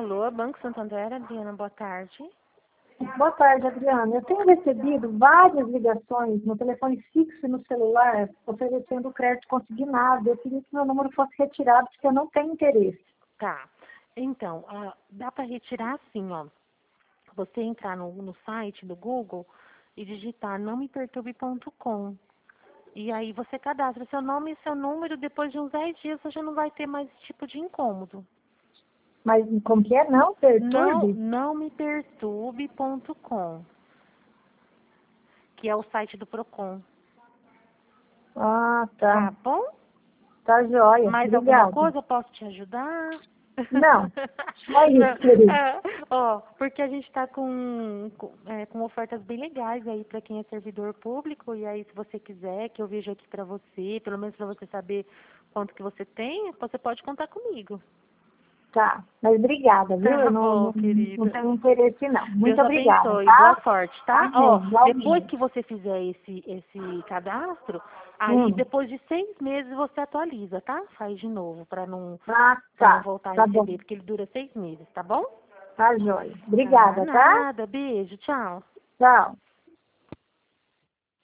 Alô, Banco Santander, Adriana, boa tarde. Boa tarde, Adriana. Eu tenho recebido várias ligações no telefone fixo e no celular oferecendo crédito consignado. Eu queria que meu número fosse retirado porque eu não tenho interesse. Tá. Então, dá para retirar assim, ó. Você entrar no site do Google e digitar nãomeperturbe.com. E aí você cadastra seu nome e seu número, depois de uns 10 dias você já não vai ter mais esse tipo de incômodo. Mas como que é? Não perturbe? Nãomeperturbe.com, que é o site do Procon. Ah, Tá tá. bom? Tá joia. Mais alguma Obrigada. coisa eu posso te ajudar? Não, só Não, isso, querido. ó, porque a gente está com ofertas bem legais aí para quem é servidor público, e aí se você quiser que eu veja aqui para você, pelo menos para você saber quanto que você tem, você pode contar comigo. Tá, mas obrigada, viu? Tá Eu não, bom, não, não querida. tenho interesse, não. Deus Muito obrigada, abençoe. Boa tá? sorte, tá? Ó, Amém, depois igualmente. que você fizer esse cadastro, aí Hum. depois de 6 meses você atualiza, tá? Faz de novo, Ah, para não tá. voltar a Tá bom. receber, porque ele dura 6 meses, tá bom? Tá joia. Ah, Obrigada, tá? nada. Beijo, tchau. Tchau.